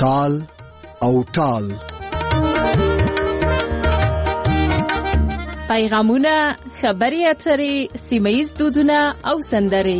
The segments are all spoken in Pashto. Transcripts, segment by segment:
تال او ټال. پیغامونه، خبري اترې، سیمه‌ییز دودونه او سندرې.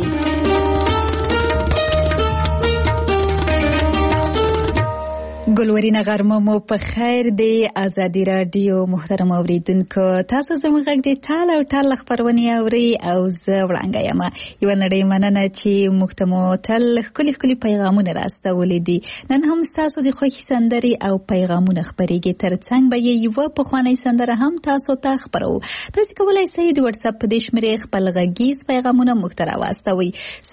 ګلورینه غرمه مو په خیر دی. ازادي رادیو محترم اوریدونکو، تاسو زموږ غږ د ټال او ټال خبرونه اوري او زه وړاندې یم. یو نړۍ مننه چې موږ ته مو تل ښکلي پیغامونه راستولي دي. نن هم تاسو د خوښي سندرې او پیغامونه خبرېږي. ترڅنګ به یو پخوانی سندره هم تاسو ته خبرو. تاسو کولای شئ د واتس اپ په دې شمېرې خپل غږیز پیغامونه موږ ته راواستوئ.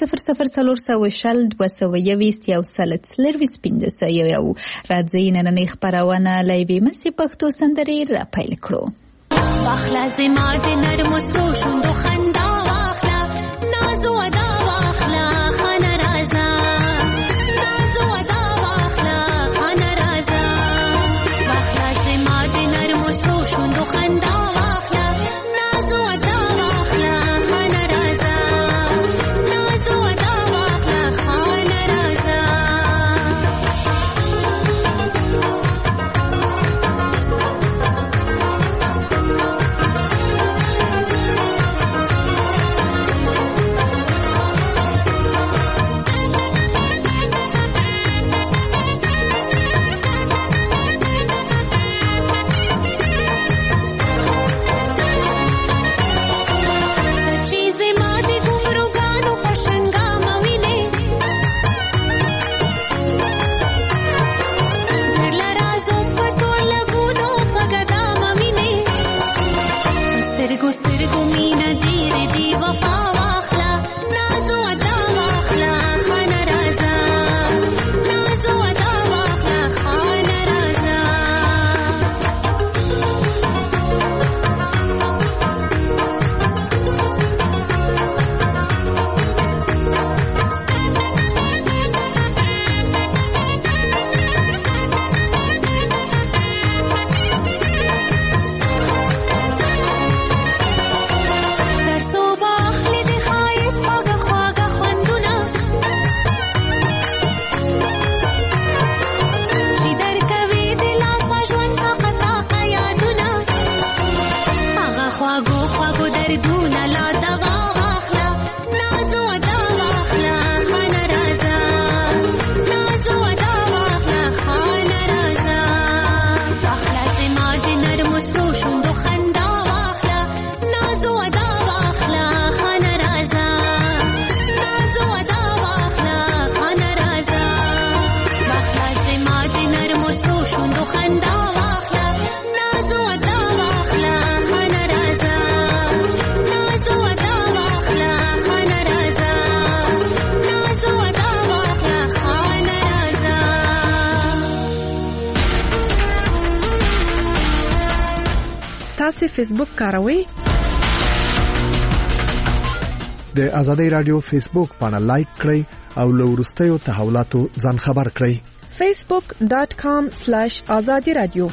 004020 راځئ نننۍ خپرونه له یوې مستې پښتو سندرې را پیل کړو. واخله زما د نرمو سرو شونډو خندا واخله، ناز و ادا واخله خانه راځه، ناز و ادا واخله خانه راځه. واخله زما د نرمو سرو شونډو خندا واخله، ناز و ادا واخله خانه راځه، ناز و ادا واخله خانه راځه. تاسو فیسبوک کاروئ؟ د آزادۍ رادیو فیسبوک باندې لایک کړئ او له وروستیو تحولاتو ځان خبر کړئ. facebook.com/azadiradio.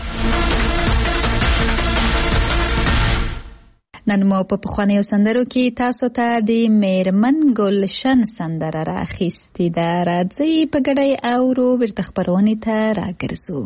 نن مو په پخوانیو سندرو کې تاسو ته د میرمن ګلشن سندره راخیستې ده. راځئ په ګډه اورو ورته خبرونه ته راګرځو.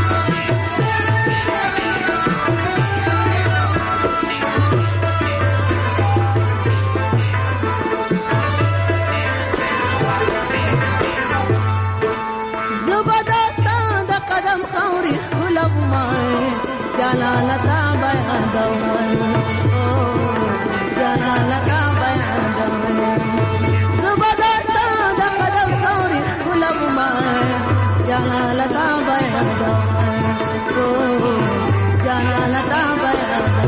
جلالتا بیادوان جلالتا بیادوان زبادتا دا قدم سوری خلب مان جلالتا بیادوان جلالتا بیادوان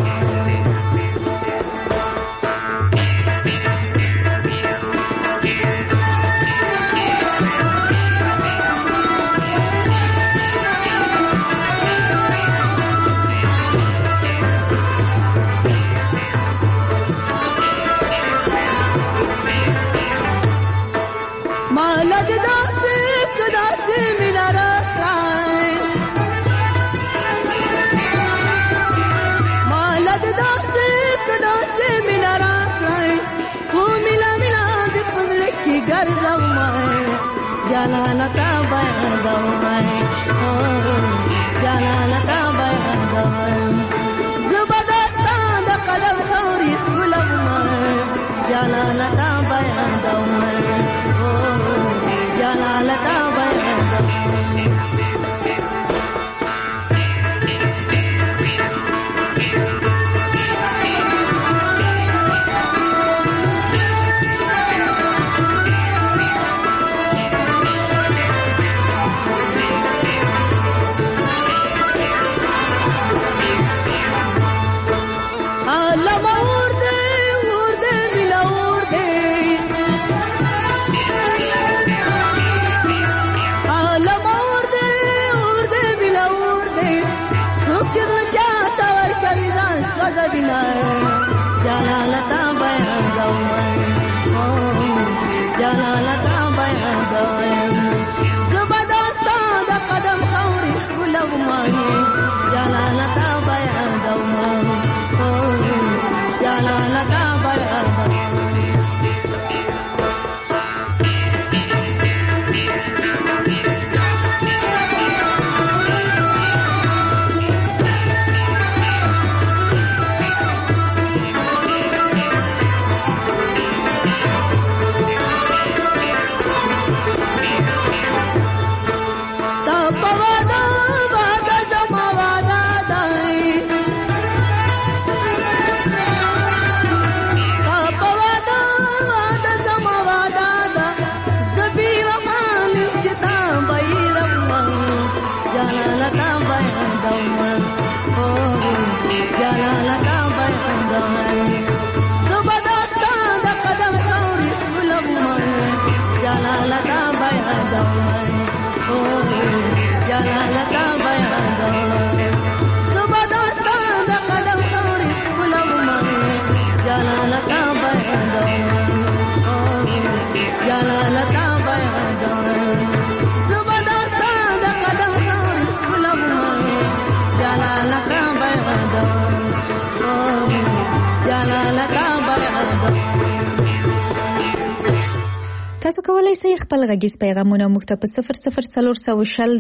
جلالتا بیانوم جلالتا بیانوم زبردستان د قلم خوري ولوم جلالتا بیانوم جلالتا بیانوم جلالتا بیانوم جلالتا بیانوم زبردستان د قدم خوري ولوم جلالتا بیانوم جلالتا بیانوم تاسو کولای شئ خپل غږیز پیغامونه موږ ته په 00420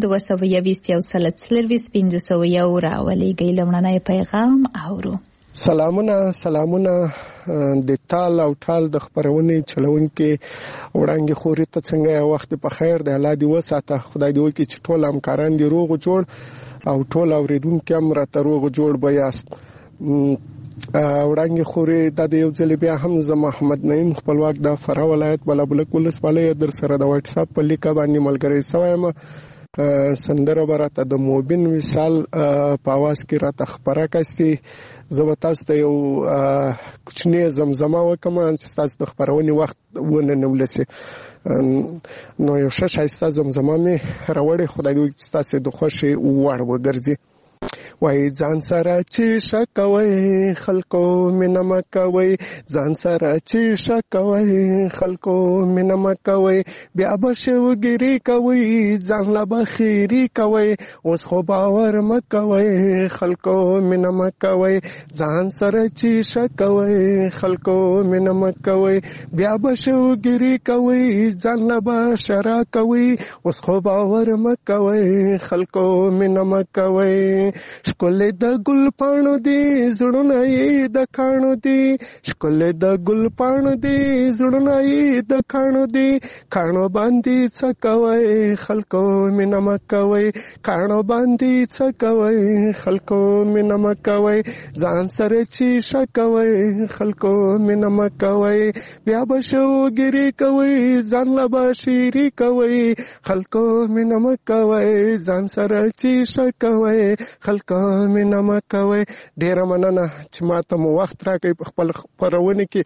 220 راولېږئ. لومړنی پیغام اورو. سلامونه د ټال او ټال د خبرونې چلونکو وړاندې خوري ته څنګه وخت په خیر د الله دی وساته. خدای دې وکړي چې ټول همکاران دې روغ جوړ او ټول اوریدونکو هم راته روغ جوړ بیاست. وړاندې خوري د یو ځل بیا هم زه محمد نعیم خپلواک د فراه ولایت بلابلک ولسوالۍ در سره د واتس اپ په لیکه باندې ملګری سوایم. سندره براته د موبین مثال په आवाज کې راته خبره کستي. زه تاسو ته یو کوچنی زمزمه وکم چې تاسو د خبرونې وخت ونه نملسي. نو یو شایسته زمزمه می راوړې. خدای دې چې تاسو د خوشي وړ وګرځي. وای ځان سره چې شکوي خلکو مینه مکوي، ځان سره چې شکوي خلکو مینه مکوي، بیا به شوګری کوي ځان لا بخیری کوي، اوس خو باور مکوي خلکو مینه مکوي، ځان سره چې شکوي خلکو مینه مکوي، بیا به شوګری کوي ځان لا بشرا کوي، اوس خو باور مکوي خلکو مینه مکوي. شکل د ګل پاڼو دی زړونه یې د کاڼو دی، شکل د ګل پاڼو دی زړونه یې د کاڼو دی، کاڼو باندې څه کوي خلکو مینه مکوي، کاڼو باندې څه کوي خلکو مینه مکوي، ځان سره چې شکوي خلکو مینه مکوي، بیا به شوګری کوي ځان لا بشیری کوي، خلکو مینه مکوي، ځان سره چې شکوي خلکو مینه مکوي. ډیره مننه چې ماته مو وخت راکړی په خپل خپرونه کې.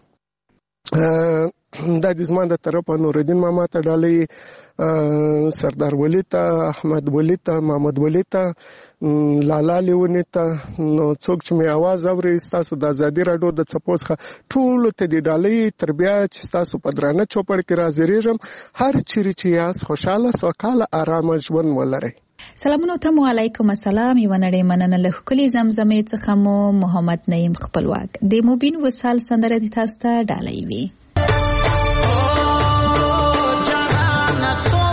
دا د زما د طرفه نورالدین ماما ته ډالۍ، سردار ولی ته، احمد ولی ته، محمد ولی ته، لالا لیونی ته. نو څوک چې مې आवाज اوري تاسو د ازادي راډیو د څپو څخه ټول ته د ډالۍ تر بیا چې تاسو په درانه چوپړ کې راځریږم. هر چیرې چې یاست خوشاله سوکاله آرامه ژوند ولرئ. سلامونه تم علیکم السلام. یو نړۍ مننه له ښکلي زمزمې څخه مو محمد نعیم خپلواک د موبین وصال سندره د تاسو ته ډالۍ وي.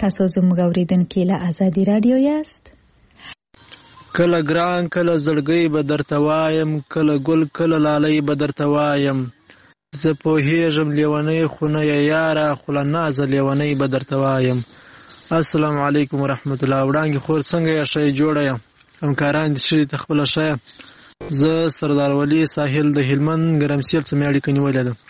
تاسو زموږ اوریدونکي له آزادي رادیو یاست. کله ګران کله زړګی به درته وایم، کله ګل کله لالی به درته وایم. زه پوهېږم لیونی خو نه یې یاره، خو له نازه لیونی به درته وایم. السلام علیکم ورحمت الله. وړانګې خور څنګه یې؟ ښه جوړه یم، همکاران دې ښه دي، ته خپله ښه یم. زه سردار ولي ساحل د هلمند ګرمسیل څخه مې اړیکه نیولې ده.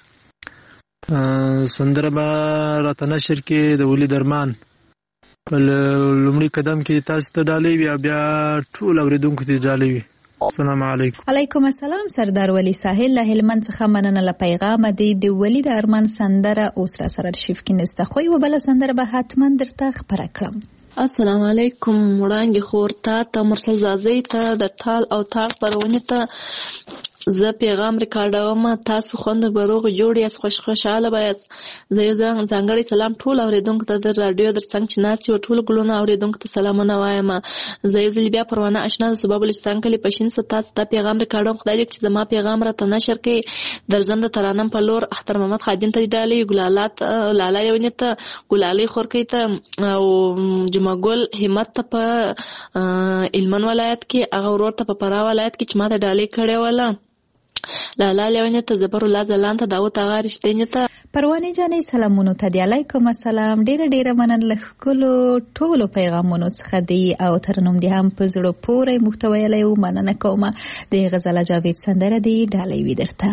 سندره به راته نشر کې د ولي درمان په لومړي قدم کې تاسو ته ډالۍ وي او بیا ټول اوریدونکو ته ډالۍ وي. السلام علیکم. علیکم السلام. سردار ولی ساحل له هلمند څخه مننه له پیغام دی. د ولی د ارمان سندره اوس را سره ارشیف کې نسته، خو یو بل سندره به حتما درته خبره کړم. السلام علیکم. وړانګې خور ته مرسل زازۍ ته د ټال او تاق پرونې ته زه پیغام ریکارډوم. تاسو خوند به روغ جوړ یاست، خوشحاله به یاست. زه یو ځانګړی سلام ټول اوریدونکو ته د رادیو در څنګ چې ناست یو ټول ګلونه اوریدونکو ته سلامونه وایم. زه یو ځل بیا پروانه اشنا د صوبه بلوچستان کلي پښین څخه تاسو ته پیغام ریکارډوم. خدای دې چې زما پیغام راته نشر کړي. درځم د ترانم په لور اختر محمد خادم ته ډالۍ، ګلالات لالا یونې ته، ګلالۍ خورکۍ ته او جمعه ګل همت ته په هلمند ولایت کې، هغه ورور ته په فراه ولایت کې چې ما ته ډالۍ کړې وله. لالا لیونی ته، زبر الله زلان ته، داوود آغا رښتینی ته. پروانې جانې سلامونو ته دی. علیکم السلام. ډیره مننه له ښکلو ټولو پیغامونو څخه دی او ترنم دې هم په زړه پورې محتوی ویلی و. مننه کومه. د غزاله جاوید سندره دی ډالۍ وي درته.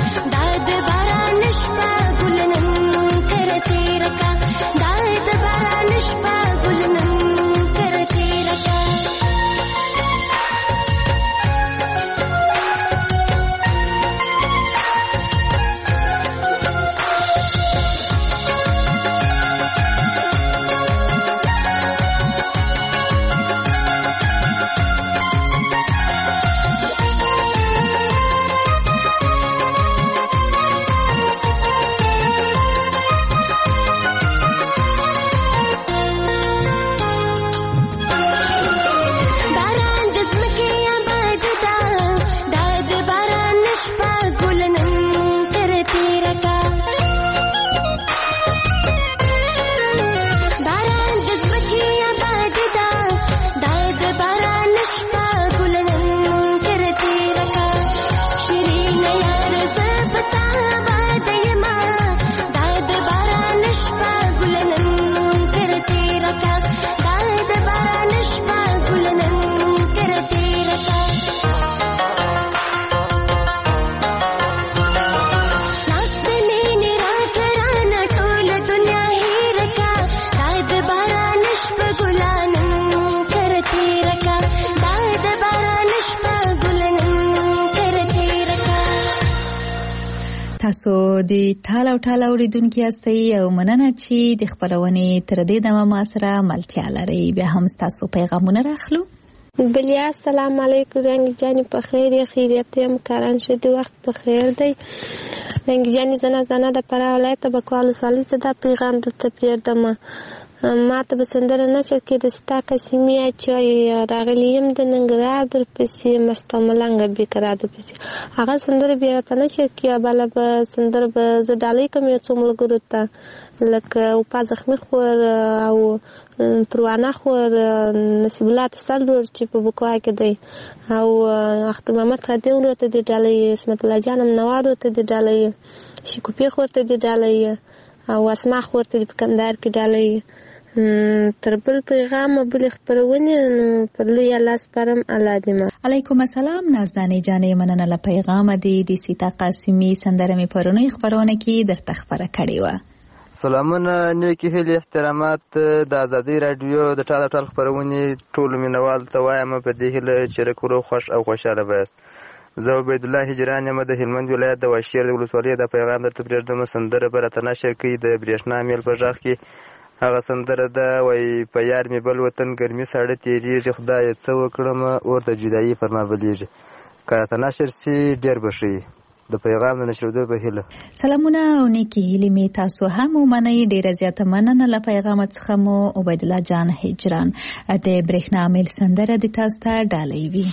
داد باران شپه ګلنن کرته رکا داد باران تاسو د ټال او ټال اوریدونکو یاستئ او مننه چې د خبرونې تر دې دمه ما سره ملتیا لري. بیا هم تاسو پیغامونه راخلو. بلیا السلام علیکم رنگ جانی په خیر یا خیریت یم کاران شدی وخت په خیر دی. رنگ جانی زنه د پرا ولایت بکوالو سالي ته دا پیغام د تپیر دمه ما ته بسندره نشر کې د ستا قسمي چې راغلیم د ننګرهار در پسې مستملنګ بیکرا د پسې هغه سندره بیا ته نشر کې بل به سندره به ز ډالۍ کوم یو څومره ګروته لکه او په زخمی خور او پروانه خور نسبلات سلور چې په بکوا کې دی او اخت محمد خادم ورته د ډالۍ اسمت الله جانم نوارو ته د ډالۍ شکوپی خور ته د ډالۍ او اسما خور ته د کندهار کې ډالۍ تر بل پیغام بل خبرونه پر لوی الله سپارم الله دې علیکم السلام نازدانې جانې مننه له پیغام د سیتا قاسمی سندره می پرونی خبرونه کې درته خبره کړې و. سلامونه نیکی هیلې احترامات د ازادي رادیو د ټال ټال خبرونه ټول مینوال ته وایم په دې هیله چې رکورو خوش او خوشاله بست. زه عبید الله هجران یم د هلمند ولایت د واشیر د ولسوالۍ د پیغام درته پرېږدم. سندره به راته نشر کړي د برېښنا میل په غږ کې هغه سندره ده وایي په یار مې بل وطن ګرمي ساړه تېرېږي خدایه څه وکړم اور د جدایي پر ما بلیږي. که راته نشر سي ډېر به ښه وي. د پیغام د نشرېدو په هیله سلامونه او نیکې هیلې مې تاسو هم ومنئ. ډېره زیاته مننه له پیغامه څخه مو عبید الله جان هجران. د برېښنا میل سندره د تاسو ته ډالۍ وي.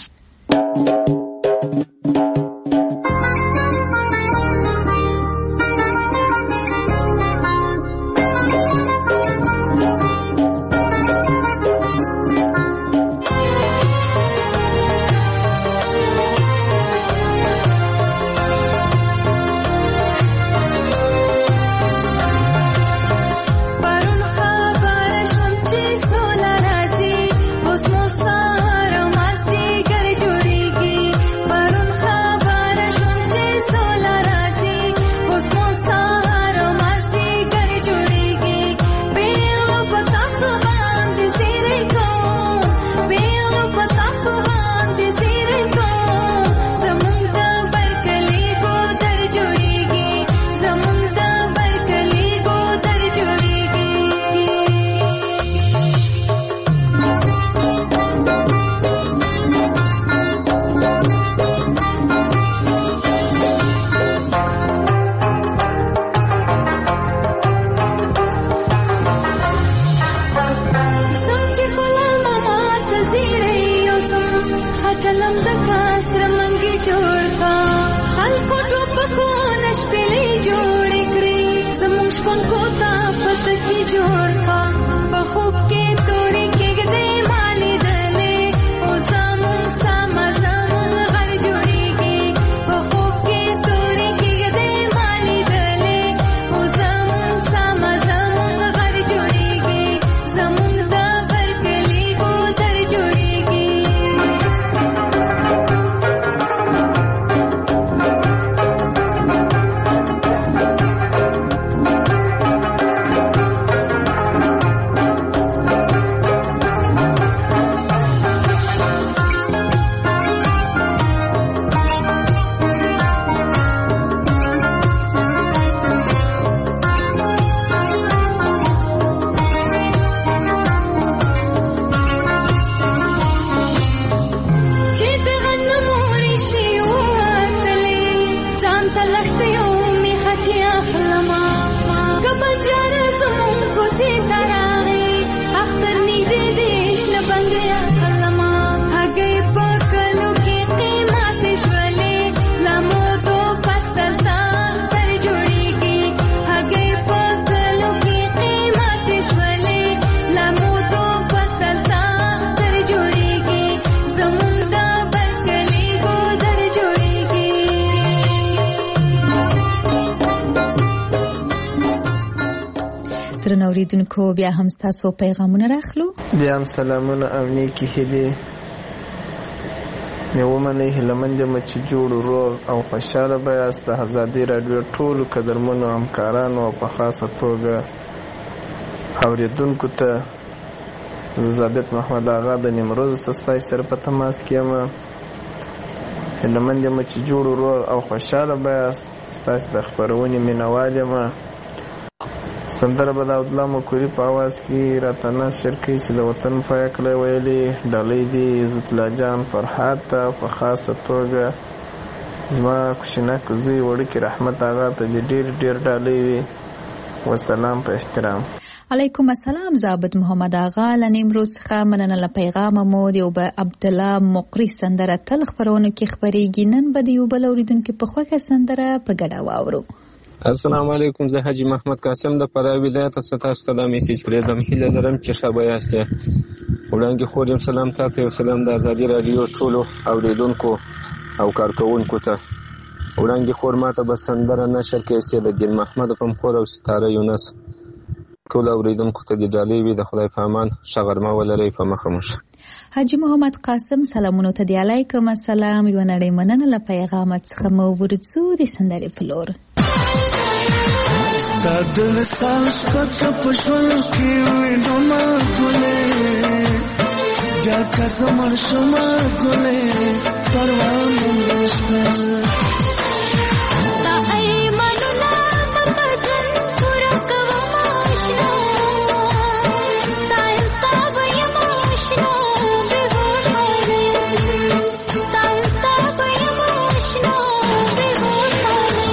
درنو اوریدونکو بیا هم تاسو پیغامونه راخلو. بیا هم سلامونه او نیکی هیلې مې ومنئ. هیلهمند یم چې جوړ روغ او خوشحاله به یاست. د ازادي راډیو ټولو قدرمنو همکارانو او په خاصه توګه اوریدونکو ته زه ثابت محمد آغا د نیمروز ستاسو سره په تماس کې یم. هیلهمند یم چې جوړ روغ او خوشحاله به یاست. ستاسې د خپرونې مینهوال یم. سندره به د عبدالله مکوري په اواز کې راته نشر کوي چې د وطن پایه کړی ویلې ډالۍ دي عزت الله جان فرحات ته په خاصه توګه زما کوچنک زوی وړوکي رحمت آغا ته دې ډېر ډېر ډالۍ وي. والسلام په احترام. علیکم السلام. زابد محمد آغا له نیمروز څخه مننه له پیغامه مو د یو به عبدالله مقري سندره تل خپرونو کې خپرېږي. نن به د یو بل اورېدونکي په خوښه سندره په ګډه واورو. السلام علیکم. زه حاجي محمد قاسم د فراه ولایت څخه تاسو ته دا میسج پرېږدم. هیله لرم چې ښه به یاستئ. وړاندې خور یم سلام تاته یو سلام د ازادي راډیو ټولو اورېدونکو او کارکوونکو ته. وړاندې خور ماته به سندره نشر کړي چې د دین محمد غمخور او ستاره یونس ټول اوریدونکو ته د ډالۍ وي. د خدای په امان ښه غرمه ولرئ. په مخه مو شه. حاجي محمد قاسم سلامونو ته دی. علیکم السلام. یو نړۍ مننه له پیغامت څخه مو ورڅو د سندرې فلور. ستا د وصال شپه په ژوند کې وینم ګلې بیا که زمړ شم ګلې پروا مې نشته. ستا ایمانونه په بدن پوره کوم آشنا ستا انصاف یم آشنا بې غربانه ستا انصاف یم آشنا بې غربانه.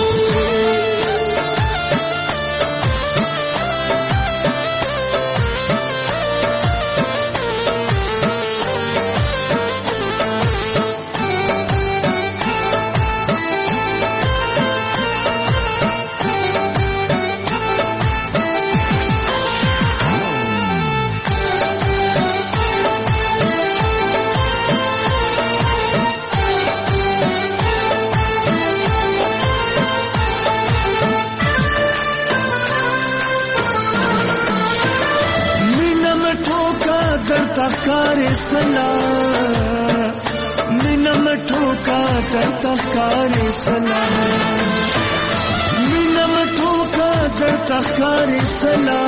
تخکارې سلا مینا مټوکا در تخکارې سلا مینا مټوکا در تخکارې سلا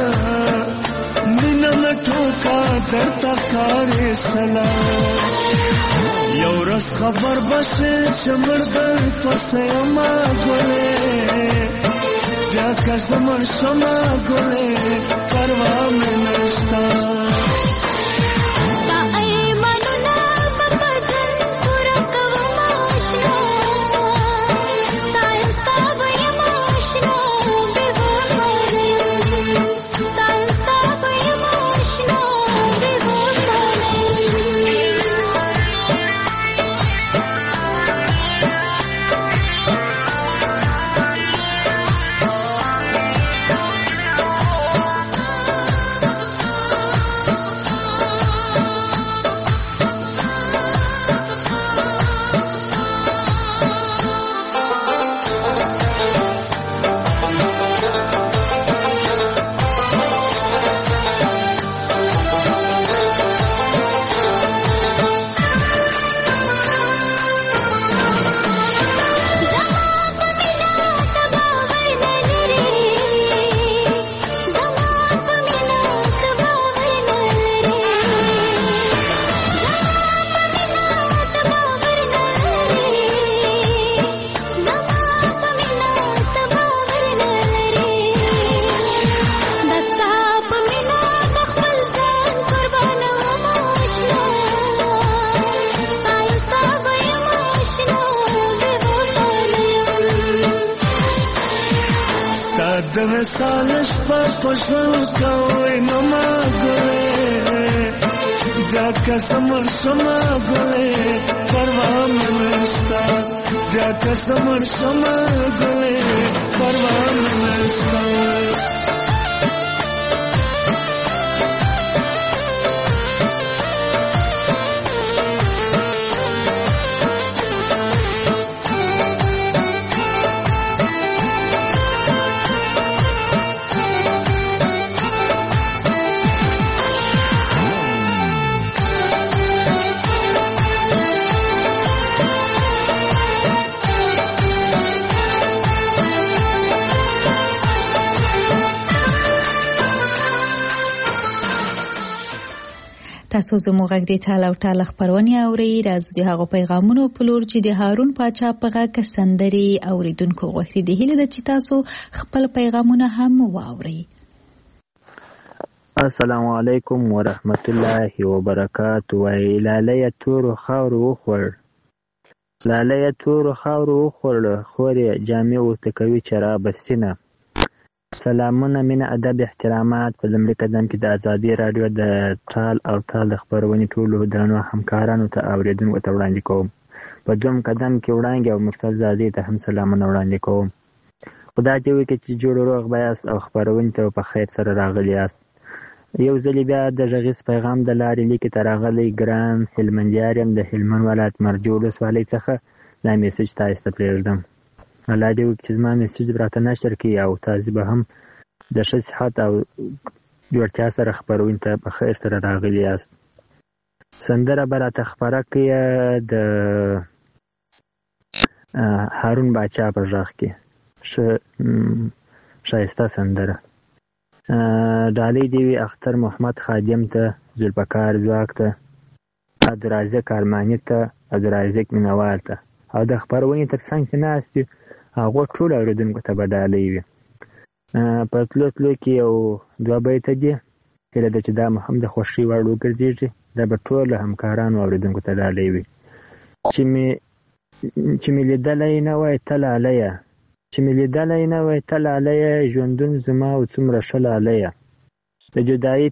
مینا مټوکا در تخکارې سلا. یو ورځ خبر بشه چې مړ در پسې ما ګلې بیا که زمړ شم ګلې پروا مې نشته. د وصال شپه په ژوند کوي نو ما ګلې بیا که زمړ شم ګلې پروا مې نشته. بیا که زمړ شم ګلې پروا مې نشته. تاسو زموږ غږ د ټال او ټال خبرونه اورئ. راځو د هغو پیغامونو په لور چې د هارون پاچا په غږ سندري اوریدونکو غوښتي دي. هیله ده چې تاسو خپل پیغامونه هم واورئ. السلام علیکم ورحمت الله وبرکاته. وای لاله تور خاور وخور، لاله تور خاور وخور، خوري جامع ورته کوي چراب سینه. سلامونه، مینه، ادب، احترامات. په لومړي قدم کې د ازادي رادیو د ټال او ټال خبرونې ټولو درنو همکارانو ته اوریدونکو ته وړاندې کوم. په دویم قدم کې وړاندې او مرسل زادې ته هم سلامونه وړاندې کوم. خدای دې وکړي چې جوړ روغ بیاست او خبرونې ته په خیر سره راغلي یاست. یو ځل بیا د غږیز پیغام د لارې لیکې ته راغلی ګران هلمندیار یم د هلمند ولایت مرجو ولسوالۍ څخه دا میسج تاسو ته پرېږدم. الله دې وکړي چې زما میسج راته نشر کړي او تاسو به هم د ښه صحت او جوړتیا سره خبرونې ته په خیر سره راغلي یاست. سندره به راته خپره کړي د هارون باچا په غږ کې ښایسته سندره. ډالۍ دی وی اختر محمد خادم ته، ذوالفقار ځواک ته، عبدالرازق ارماني ته، عبدالرازق مینوال ته او د خبرونې تر څنګ چې ناست دي هغو ټولو اورېدونکو ته به ډالۍ وي. په تلو تلو کې یو دوه بیته دي، هیله ده چې دا هم د خوښۍ وړ وګرځېږي. دا به ټولو همکارانو اورېدونکو ته ډالۍ وي. چې مې لیدلی نه وای ته لالیه، چې مې لیدلی نه وای ته لالیه، ژوندون زما او څومره ښه لالیه. د جدایي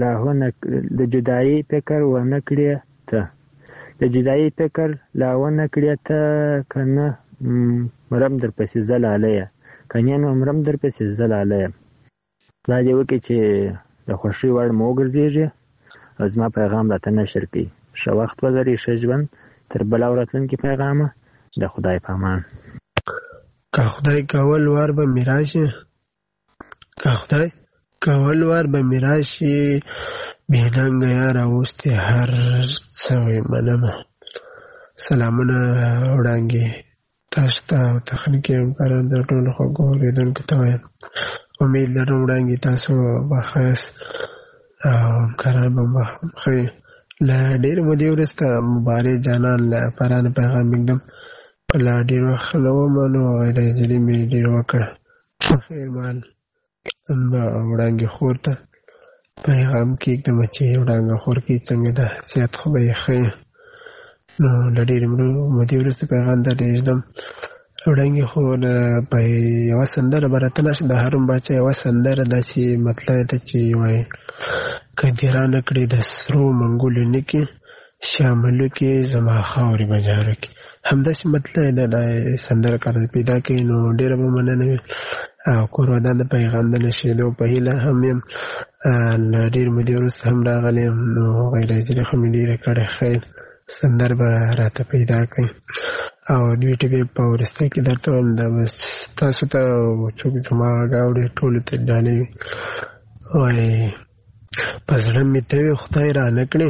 فکر ونه کړې ته، د جدایي فکر لا ونه کړې ته، که نه مرم در پسې زه لالیه، که نه نو مرم در پسې زه لالیه. خدای دې وکړي چې د خوښۍ وړ مو وګرځېږي او زما پیغام راته نشر کړي. ښه وخت ولرئ، ښه ژوند. تر بله او راتلونکي پیغامه د خدای په امان. که خدای کول وار به می راشي، که خدای کول وار به می راشي، بېننګه یاره اوس دې هر څه وي منمه. سلامونه وړاندې تاسو ته او تخنیکي همکارانو د ټولو خوږو اورېدونکو ته وایم. امید لرم وړاندې تاسو به ښایست او همکاران به ښه وي. له ډېرې مودې وروسته مبارک جانان له فرانه پیغام ایږدم. لا ډېر وخت نه ومه نو غیر حاضري مې ډېر وکړه. خیر مال به وړانګې خور ته پیغام کېږدم چې وړانګه خور کې څنګه ده، صحت خو به یې ښه یې. نو له ډېرې مودې وروسته پیغام ته پرېږدم. وړانګې خور په یوه سندره به راته نشي، د هارون باچا یوه سندره داسې مطلع ده چې وایي که دې رانه کړې د سرو منګولو نکې، شاملو کې زما خاورې به جارو کې. همداسې مطلع ده دا سندره کار پیدا کوي. نو ډېره به مننه وي او کور ودان د پیغام د نشېدو په هیله هم یم. له ډېر مودې وروسته هم راغلی یم نو غیر حاضري خو مې ډېره کړې. خیر سندر به راته پیدا کوي او دوی ټبې په وروسته کې درته وایم دا بس تاسو ته څوک زما غږ اوري ټولو ته ډالۍ وي. وایي په زړه مې ته وي خدای رانه کړې،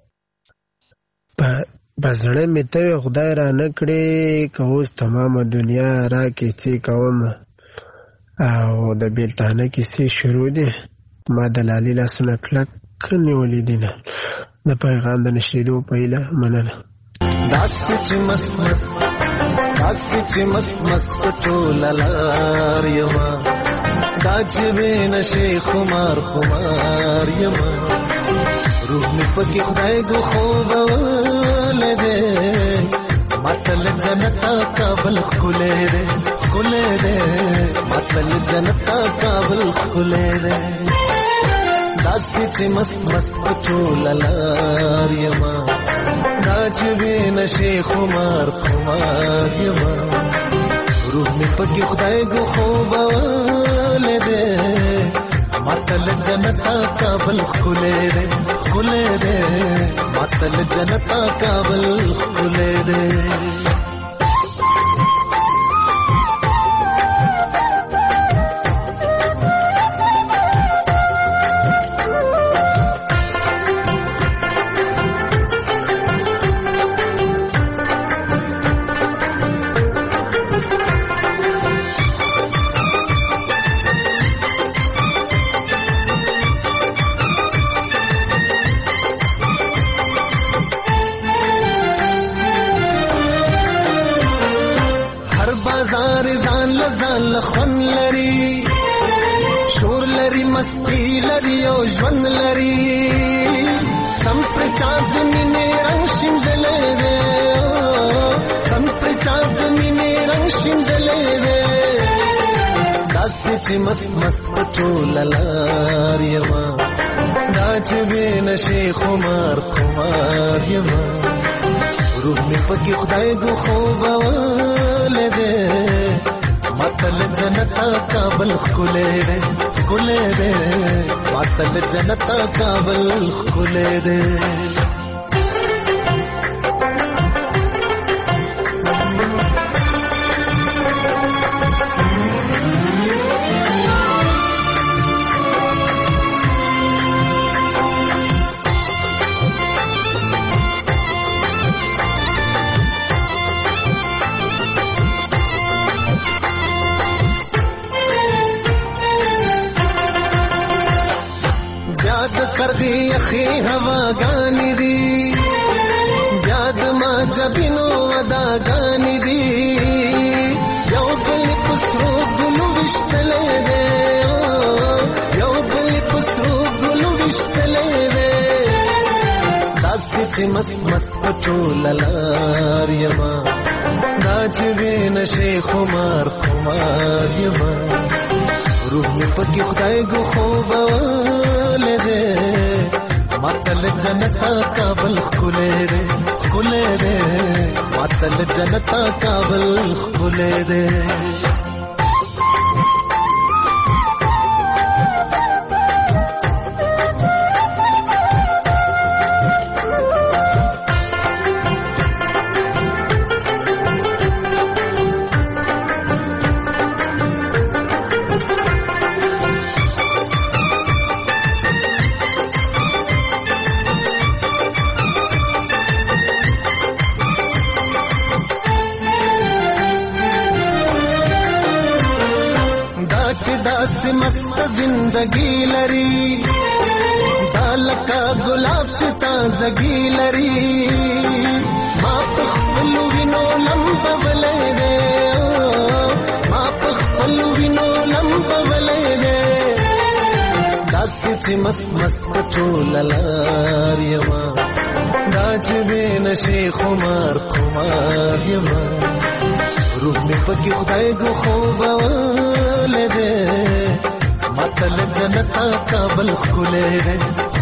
په زړه مې ته وي خدای رانه کړې، که اوس تمامه دنیا راکې څه کوم او د بېلتانه کیسې شروع دي. ما د لالي لاسونه کلک نیولي دي نه. د پیغام د نشریدو په هیله مننه. داسې چې مست مست په ټوله لار یمه، دا چې بې نشې خمار یمه، روح مې پکې خدای د خوبولی دی، ماته له جنته کابل ښکلی دی، ماته له جنته کابل ښکلی دی. داسې چې مست په ټوله لار یمه، دا چې بې نشې خمار یمه، روح مې پکې خدای د خوبولی دی، ماته له جنته کابل ښکلی دی، ماته له جنته کابل ښکلی دی. یار ځان لخون لري شور لري مستی لري او ژوند لري سم پر چاند مینې رنگ شیندلې ده سم پر چاند مینې رنگ شیندلې ده داسې چې مست پټول لار یما دا چې بنشي خمار یما روح می پکې خدای دو خوب ولده ماتل جنت کابل خلے دے ماتل جنت کابل خلے دے کرغی اخی ہوا گانی دی یاد ما جبینو ودا گانی دی یو بل پسرو گلو وشتلے دے یو بل پسرو گلو وشتلے دے داسی چی مست پچول لار یما داچ بین شی خمار یما روح می پکی خدای گو خوب ولده ماتل جنت کابل خلے دے ماتل جنت کابل خلے دے داسې مست زندگی لري دالکا گلاب چې تازگی لري ما په خپل وینو لمبولې ده ما په خپل وینو لمبولې ده داسې چې مست پټول لار یما دا چې بنشي خمار یما روح می پکې خدای گو خوب ولده ماتل جنت کابل خلے دے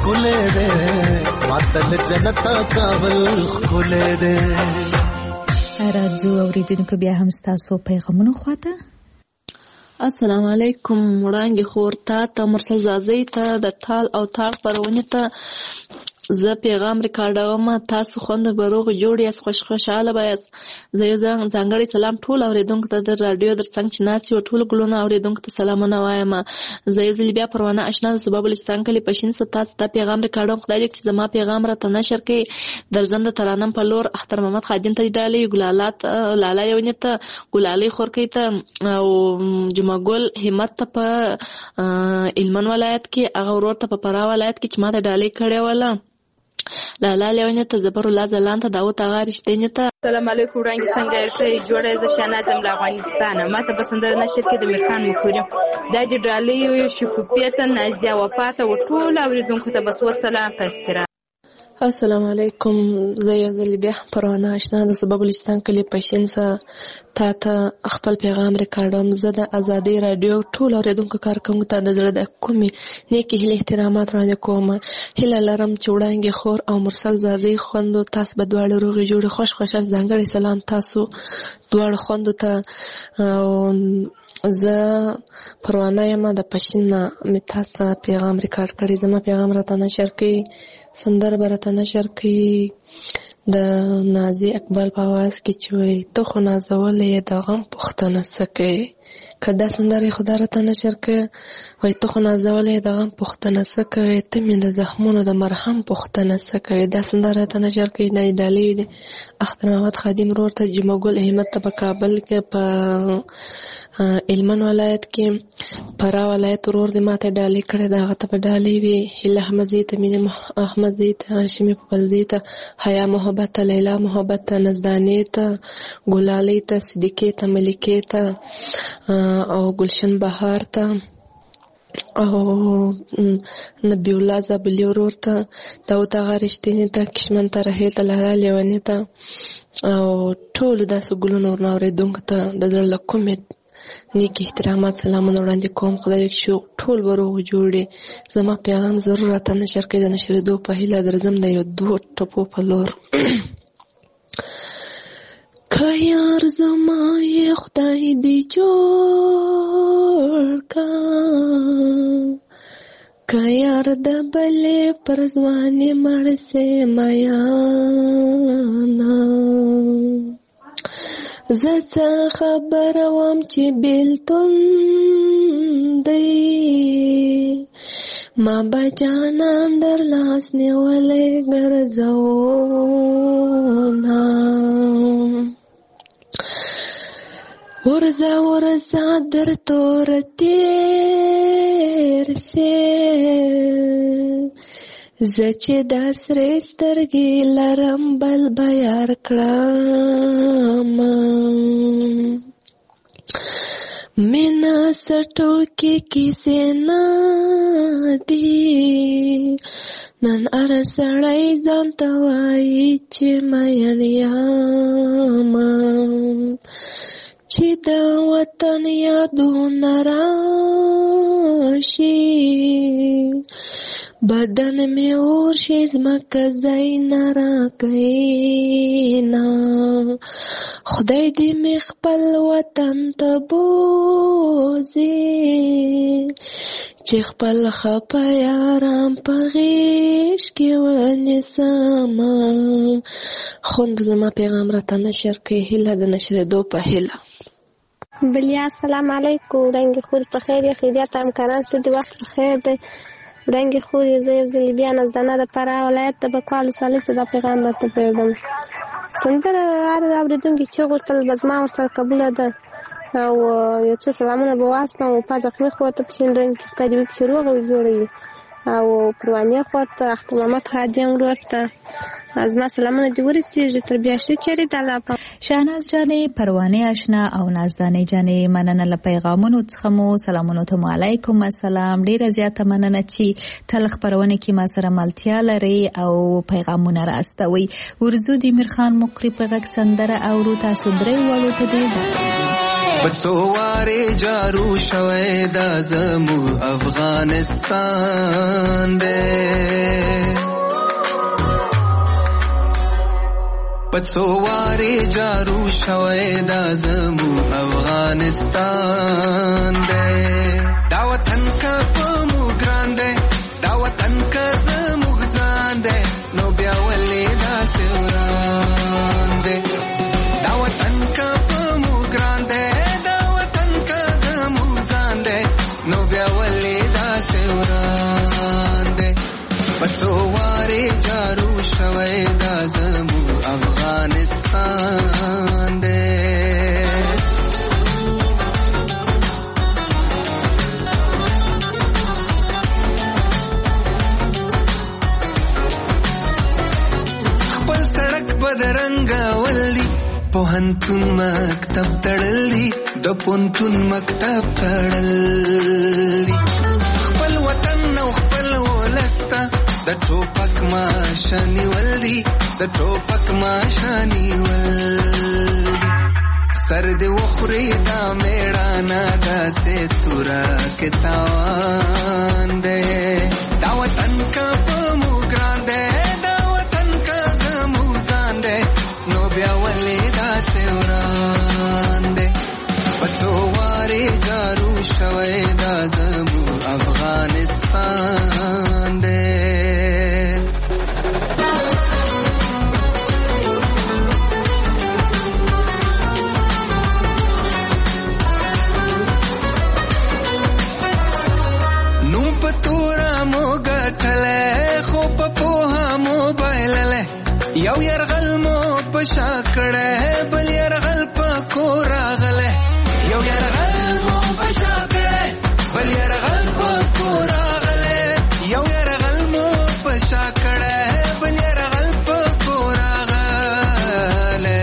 ماتل جنت کابل خلے دے. راځو اوریدونکو بیا هم ستاسو پیغامونه خواته. السلام علیکم وړانګې خور ته مرسل زازۍ ته د ټال او تاق پرونې ته زه پیغام ریکارډوم. تاسو خوند به روغ جوړ یاست خوشحاله به یاست. زه یو ځانګړی سلام ټول اورېدونکو ته د راډیو تر څنګ چې ناست یو ټولو ګلونه اورېدونکو ته سلامونه وایم. زه یو ځل بیا پروانه اشنا د صوبه بلوچستان کلي پشین څه تاسو ته پیغام ریکارډوم. خدای دې چې زما پیغام راته نشر کړي. درځم د ترانم په لور اختر محمد خادم ته ډالۍ ګلالات لالا یونې ته ګلالۍ خورکۍ ته او جمعه ګل همت ته په هلمند ولایت کې هغه ورور ته په فراه ولایت کې چې ما ته ډالۍ کړې وله. لالا لیونې ته زبر الله ځلان ته داوود اغا رښتینې ته السلام علیکم وړانګې څنګه یې جوړه زه شهناز له افغانستانه. ما ته په سندره نشر کې د میرخان مکورم دا د ډالۍ شکوفیه ته نازیه وفا ته ټول اورېدونکو ته بس وسلام په احترام. السلام علیکم. زه یو ځل بیا پروانه اشنا د صوبه بلوچستان کلي پشین څه تا ته خپل پیغام ریکارډوم. زه د ازادۍ راډیو ټول اورېدونکو کارکوونکو ته د زړه د کومې نیکې هیلې احترامات وړاندې کوم. هیله لرم چې وړانګې خور او مرسل زازۍ خوندو تاسو به دواړه روغې جوړې خوشحال ځانګړی سلام تاسو دواړه خوندو ته. زه پروانه یم د پشین نه مې تاسو پیغام ریکارډ کړی. زما پیغام راته نشر کړئ. سندره به راته نشر کړي د نازي اقبال په اواز کې چې وایي ته خو نازولې د غم پوښتنه څه کوې. که دا سندرې خو دا راته نشر کړې وایي ته خو نازولې د غم پوښتنه څه کوې ته مې د زخمونو د مرهم پوښتنه څه کوې دا سندره راته نشر کړې دا یې ډالۍ دي اختر محمد خادم ورور ته جمعه ګل احمد ته په کابل کې په هلمند ولایت کې فراه ولایت ورور دې ماته ډالۍ کړې ده هغه ته به ډالۍ وي هیله احمدزي ته مینې احمدزي ته هاشمي پپلزي ته حیا محبت ته لیلا محبت ته نزدانې ته ګلالۍ ته صدیقې ته ملکې ته او گلشن بهار ته او نبی الله زابلی ورور ته داود آغا رښتیني ته کشمن ته رحیل ته لالا لیوني ته او ټولو داسې ګلونو ورنه اورېدونکو ته د زړه له کومې نیک احترامات سلامونه وړاندې کوم خدای دې ټول به روغ جوړ زما پیغام ضرور راته نشر کړئ د نشرېدو په هیله درځم د یو 2 ټپو په لور که یار زما یې خدای دې جوړ کا که یار د بلې پر ځوانې مړ سې میانا زه څه خبره وم چې بېلتون دی ما به جانان در لاس نیولی ګرځونا ورځه ورځه در تور تېر سې زه چې دا سرې سترګې لرم بل به یار کړم مینه څه ټوکې کیسې نه دي نن هر سړی ځان ته وایي چې مین یم چې د وطن یادونه راشي بدن مې اور شي ځمکه ځای نه راکوینا خدای دې مې خپل وطن ته بوځي چې خپل خپه یاران په غېږ کې ونیسمه خوند زما پیغام راته نشر کړئ هیله د نشرېدو په هیله بلیا السلام علیکم رنګ خور په خیر یا خیریت همکاران څه د وخت په خیر دی رنګ خور زه یو ځل بیا نازدانه د فراه ولایت د بکوال ولسوالۍ څخه دا پیغام راته پرېږدم سندره هر اورېدونکي چې غوښتل به زما ورسره قبوله ده او یو څو سلامونه به واستم او په زخمي خور ته په شینډنګ کې خدای دې وکړي چې روغ او جوړ وي او پروانې خور ته اختر محمد خادم ورور ته زما سلامونه دې ورسېږي تر بیا ښه چېرې د الله پاک شاهناز جانې پروانې اشنا او نازدانې جانې مننه له پیغامونو څخه مو سلامونه ته علیکم السلام ډیره زیاته مننه چې تل خبرونه کې ما سره ملتیا لري او پیغامونه راستوي ورزو د میرخان مقری په غږ سندره او رو تاسو درې وړو ته دی بڅوارې جارو شوي د زمو افغانستان دې بڅوارې جارو شوي د زمو افغانستان دې دا وطن کا په مو ګران دې دا وطن کا زمو ځان دې نو بیا ولې دا سوران دې دا وطن کا په مو ګران دې نو بیا ولې دا سوران دې پڅوارې جارو شوي دا زمو افغانستان دې خپل سړک بدرنګ ولي پوهنتون مکتب تړلی د پونتون مکتب تړلی خپل وطن او خپل ولسته د ټوپک ماشانی ولدي د ټوپک ماشانی ولدي سر دې وخوري دا میړانا داسې تورا کې تاوان دې دا وطن کا په مو ګران دې دا وطن کا زمو ځان دې نو بیا ولې دا سوران دې پڅوارې جارو شوي دا زمو افغانستان دې شا کړه بل يرغل په کور راغله یو يرغل مو په شا کړه بل يرغل په کور راغله یو يرغل مو په شا کړه بل يرغل په کور راغله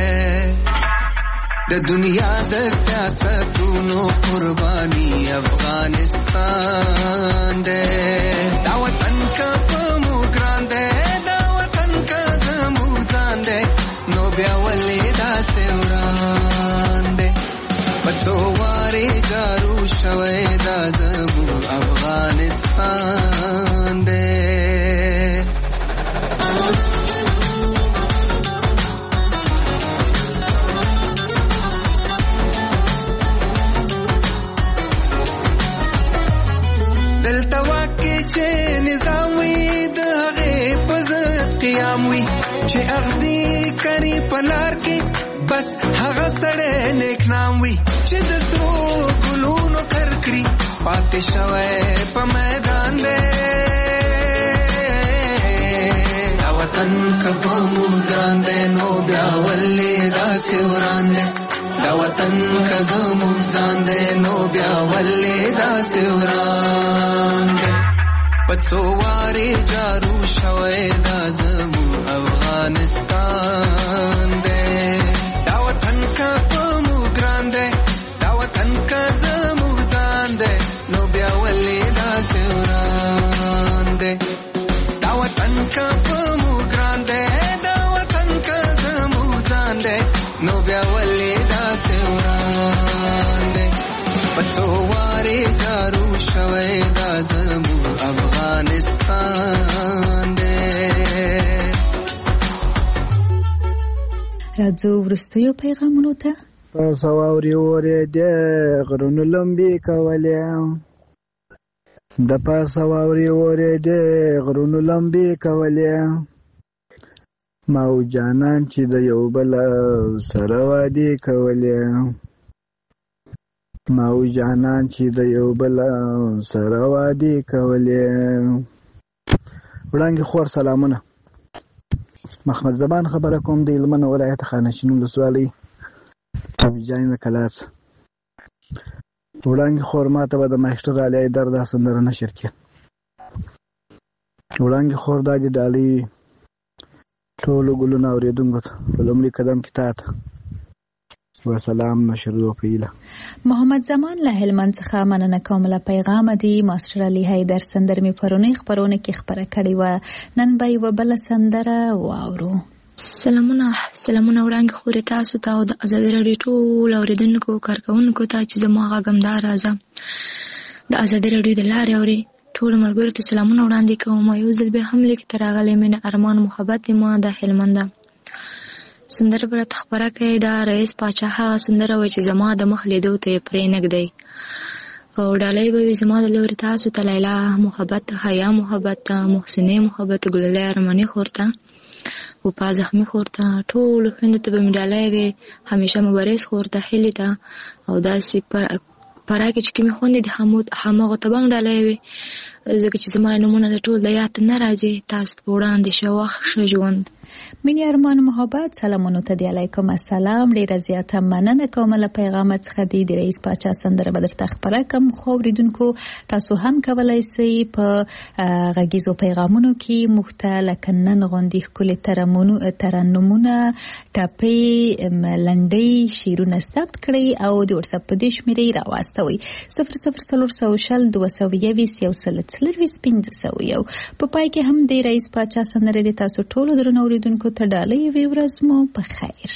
د دنیا د سیاستونو قرباني افغانستان دې دا وطن کا په مو ګران دې دا وطن کا زمو ځان دې نو بیا ولې دا سوران دې پڅو واره جارو شوي دا زمو افغانستان دې چې نظام وي د هغه په ضد قیام وي چې اغزي کوي په لار کې بس هغه سره نیک نام وي چې د سترو ګلونو کرکړي پاتې شوی په میدان دی دا وطن کبه مو ګران دی نو بیا ولې داسې وران دی دا وطن که زموږ ځان دی نو بیا ولې داسې وران دی پڅو واره جارو شوي دا زمو افغانستان دې دا وطن کا په مو ګران دې دا وطن کا زمو ځان دې نو بیا ولې دا سوران دې دا وطن کا په مو ګران دې دا وطن کا زمو ځان دې نو بیا ولې دا سوران دې پڅو واره جارو شوي دا زمو افغانستان دې راځو ورستیو پیغامونو ته تاسو واوري وره دې غرونو لمبي کولې د پاسه واوري وره دې غرونو لمبي کولې ماو جانان چې د یو بل سره وادي کولې ماو جانان چې د یو بل سره وادي کولې وړاندې خور سلامونه محمد زبان خبره کوم د هلمند ولایت خانشین ولسوالۍ جانین کلاس وړاندې خور ماته به د ماشټر علي در دا سندره نشر کړي وړاندې خور دا د ډالۍ ټولو ګلونه اورېدونکو ته په لومړي قدم کې تا ته وسلام نشر پیله محمد زمان له هلمند څخه مننه کوم له پیغام دی ماستر علي حیدر سندر می پرونی خبرونه کې خبره کړې و نن به یو بل سندره واورو سلامونه وړاندې خوري تاسو ته او د ازادي راډیو ټول اوریدونکو کارکونکو ته چې زما غږم دار راځه د ازادي راډیو د لارې اوري ټول ملګرو ته سلامونه وړاندې کوم یو ځل به هم لیک ترغلې مینه ارمان محبت ما د هلمند سندره پر خبره کوي دا رئیس پاچا هغه سندره و چې زما د مخ لیدو ته پرې نګدی او ډالۍ به زما د لوري تاسو ته لیلا محبت حیا محبت محسنه محبت ګلله ارمانی خورته او پازخمی خورته ټول خوند ته به ډالۍ وي همیشه مبارز خورته هلیته او داسې پراکه چې کوم خوند دي همغه ته به ډالۍ وي ځکه چې زما نمونه ټول د یاد نه راځي تاسو په وړاندې شوخ ژوند مینه ارمان محبت سلامونه ته دی علیکم السلام ډیر زیاته مننه کوم له پیغام څخه دی د رئیس پاچا سندره بدر تخبره کوم خو ریدونکو تاسو هم کولای شئ په غږیزو پیغامونو کې مختلف کنن غوندي کل ترنمونه ټاپي لنډي شیرونه ثبت کړئ او د واتس اپ په دیش مری راوستوي 00 221 په پای کې هم د رئیس پاچا سندره د تاسو ټولو درنو اوریدونکو ته ډالۍ وي ورځ مو په خیر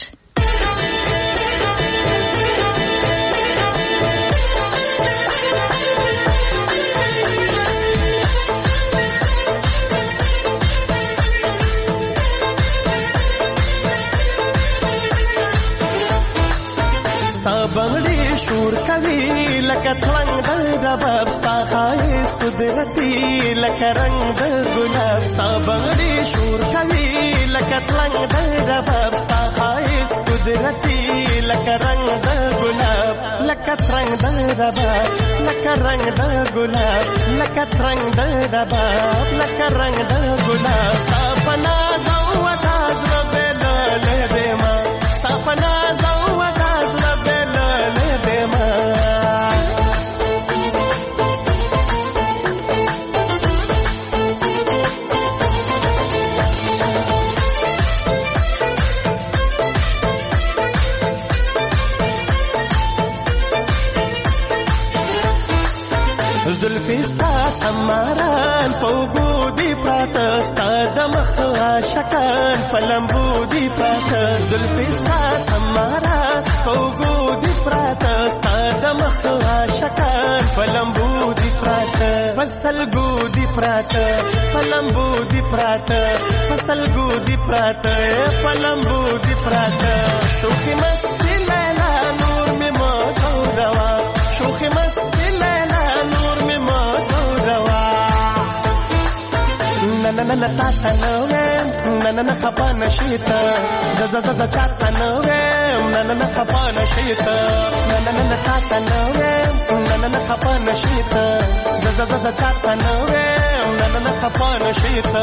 بغړې شور کوي لکه تلنګ د رباب ستا ښایست قدرتي لکه رنګ د ګلاب ستا بغړې شور کوي لکه تلنګ د رباب ستا ښایست قدرتي لکه رنګ د ګلاب لکه ترنګ د رباب لکه رنګ د ګلاب لکه ترنګ د رباب لکه رنګ د ګلاب ستا په ناز او ادا زړه بېللی دی صافنا زو داز لبل دما زلفی ستا سماران فوقودی پراته ستا د مخ عاشقان په لمبو دی پراته زلفی ستا سماران فوقودی پراته ستا د مخ عاشقان په لمبو دی پراته پسلګو دی پراته په لمبو دی پراته پسلګو دی پراته په لمبو دی پراته شوخی مستی لیلا نور می موزو روا شوخی مستی لیلا نن تاسو نو نن خپه نشیتا ز چاته نو نن خپه نشیتا نن تاسو نو نن خپه نشیتا ز چاته نو نن خپه نشیتا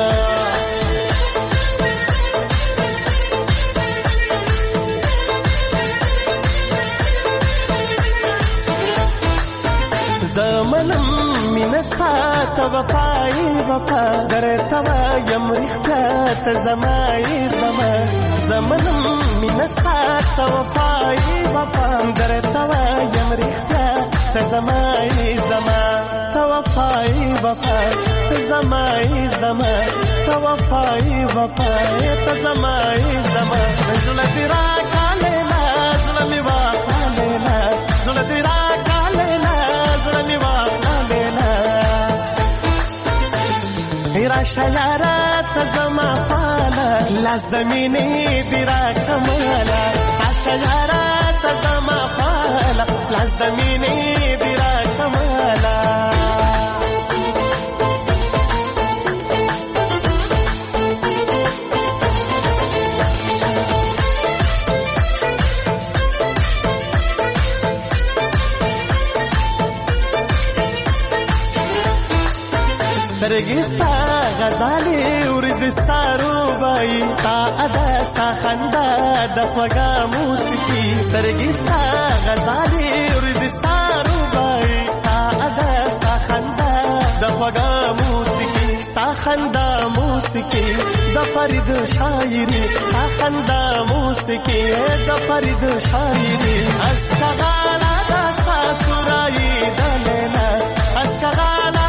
زمنم مینستا ته وفای وفا درته وایم رښتیا ته زمای زما زمنم مینستا ته وفای وفا درته وایم رښتیا ته زمای زما ته وفای وفا ته زمای زما ته وفای وفا ته زمای زما زړه دې راکاله زړه مې واخاله زړه دې شیاره تزما فاله لاس د مینې دی را کماله شیاره تزما فاله لاس د مینې دی را کماله سترګستا غزالې ورزستا روبای ستا ادا ستا خندا د خوږه موسیقي سترګستا غزالې ورزستا روبای ستا ادا ستا خندا د خوږه موسیقي ستا خندا موسیقي د فرید شاعري ستا خندا موسیقي د فرید شاعري اسکغالا دستا سورای دلیلا اسکغالا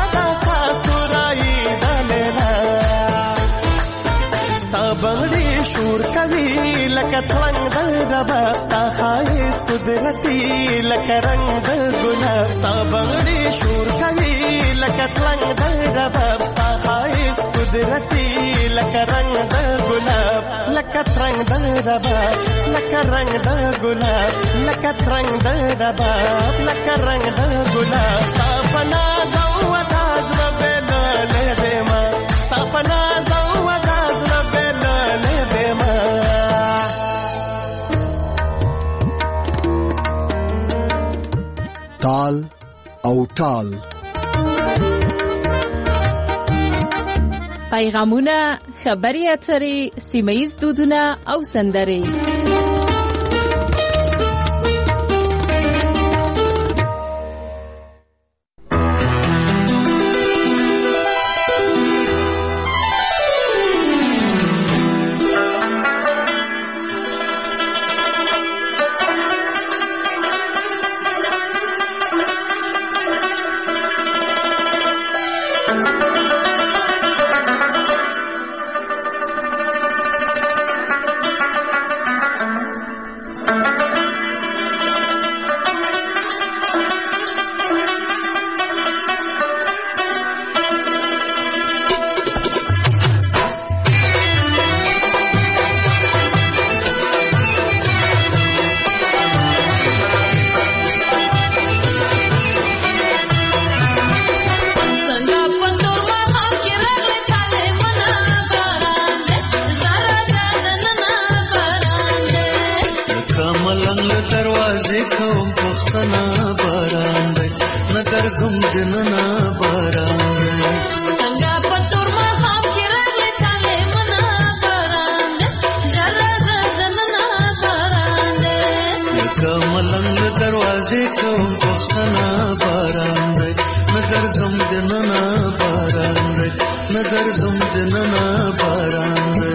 بغړي شور کوي لکه ترنګ د ربا ستا خایس قدرتي لکه رنگ د ګلاب ستا بغړي شور کوي لکه ترنګ د ربا ستا خایس قدرتي لکه رنگ د ګلاب لکه ترنګ د ربا لکه رنگ د ګلاب لکه ترنګ د ربا لکه رنگ د ګلاب ستا پنا زو داز ربل لدما ستا پنا زو تال او ټال پیغامونه خبري اترې سیمه‌ییز دودونه او سندرې Thank you. ملنګ له دروازې کوم پښتنه باران دی نه درځم دننه باران دی نه درځم دننه باران دی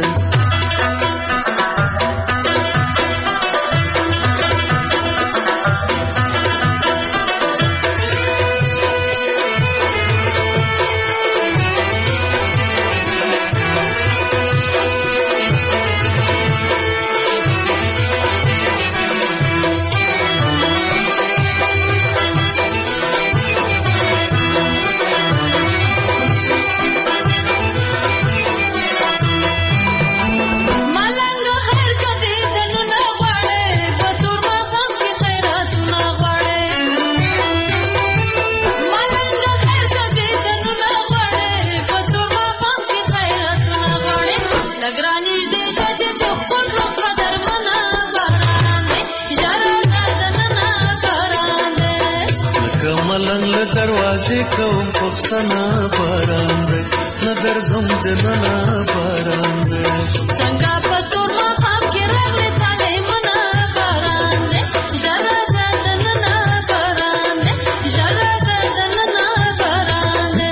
دروازې کوم پښتنه باران دی نه درځم دننه باران دی څنګه په تور ماښام کې راغلی طالعمنه باران دی ژر راځه دننه باران دی ژر راځه دننه باران دی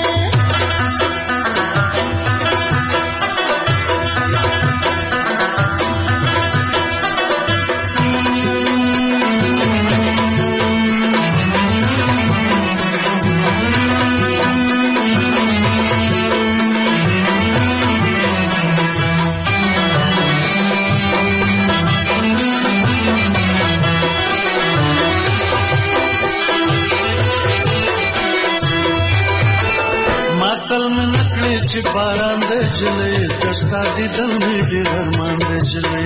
چې باران د جلې دستا دیدل مې ډېر ارمان د جلې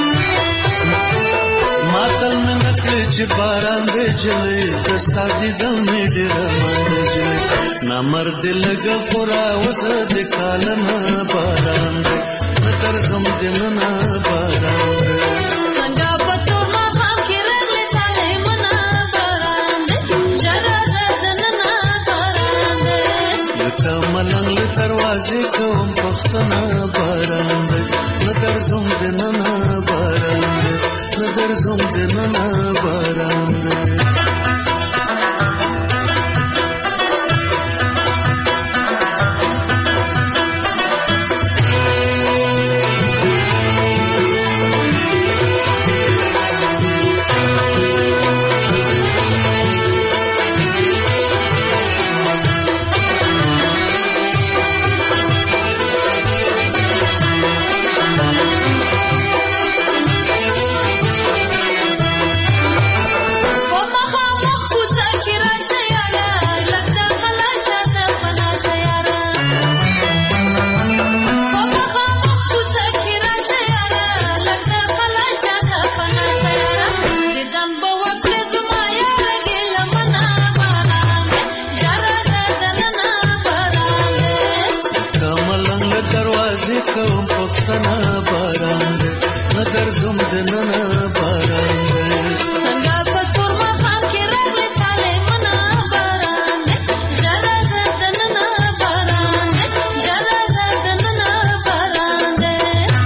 ماتل مې نکړې چې باران د جلې دستا دیدل مې ډېر ارمان د جلې نامرد لګه خورا وسه د کالمه باران دی نه درځم دننه باران دی څنګه په تور ماښام کې راغلی طالعمنه باران دی ژر راځه دننه باران دی لکه ملنګ له دروازې کوم پښتنه باران دی نه درځم دننه باران دی نه درځم دننه باران دی کوم پښتنه باران دی نه درځم دننه باران دی څنګه په تور ماښام کې راغلی طالعمنه باران دی ژر راځه دننه باران دی ژر راځه دننه باران دی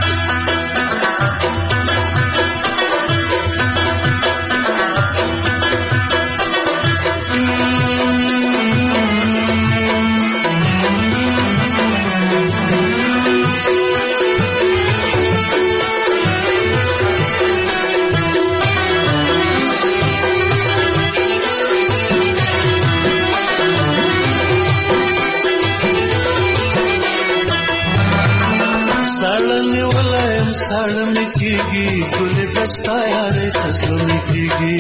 साड़ में कीगी गुल दस्ता यारे तस्ल में कीगी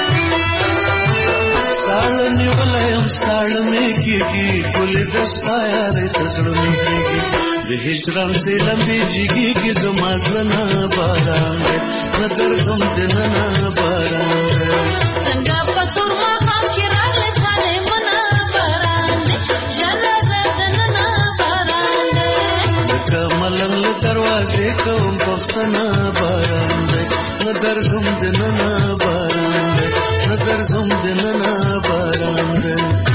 साड़ने वाले हम साड़ में कीगी गुल दस्ता यारे तस्ल में कीगी हिजरन से लंबी जिगी की जमाजना बारान है नदर सुमदना बारान है संगा पतुर मकाम की रागले थाले मना बारान है जरा जदना बारान है कमलंग दरवाजे को पख्तना बारान है नदर सुमदना बारान है नदर सुमदना बारान है